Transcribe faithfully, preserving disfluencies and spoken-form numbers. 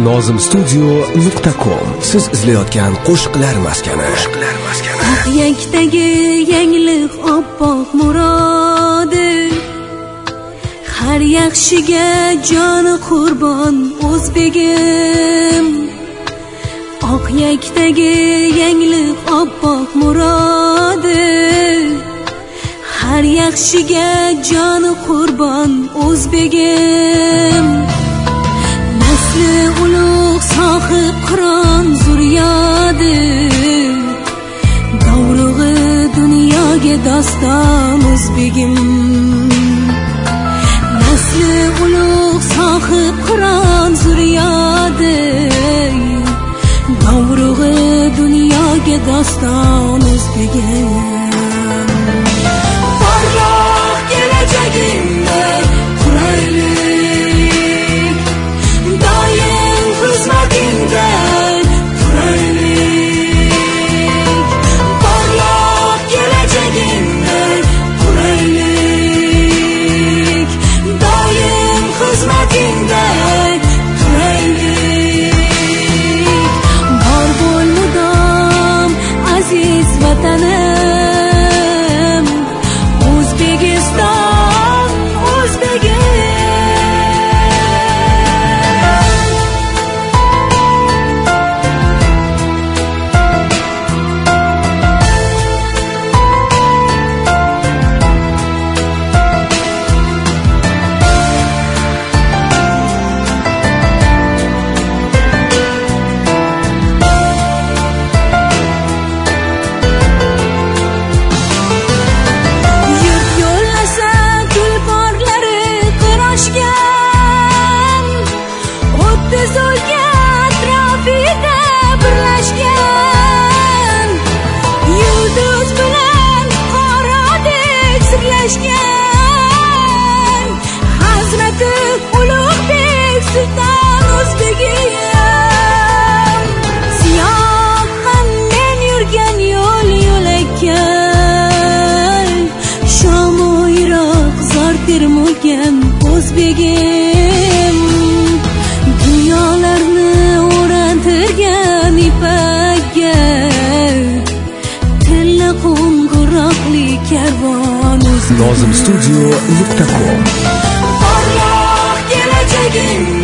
nozim studio nuqta com. Siz izlayotgan qo'shiqlar maskani. Qo'shiqlar maskani. Yakdagi yangilik oppoq murodi. Har yaxshiga joni qurbon o'zbegim. Oq yakdagi yangilik oppoq murodi. Har yaxshiga joni qurbon o'zbegim. Nasli ulug' sohib Qur'on zuriyodi. Davrug'i dunyoga doston o'zbegim. Nasli ulug' sohib Qur'on zuriyodi. Davrug'i dunyoga doston o'zbegim. Porloq kelajagingda quraylik, doim xizmatingda turaylik. Porloq kelajagingda quraylik, doim xizmatingda turaylik. Bor bo'l mudom aziz vatanim. O'zbegim dunyolarni o'rantirgan ipakga, tilla qo'ng'iroqli karvon o'zbegim. nozim studio nuqta com. Porloq kelajaging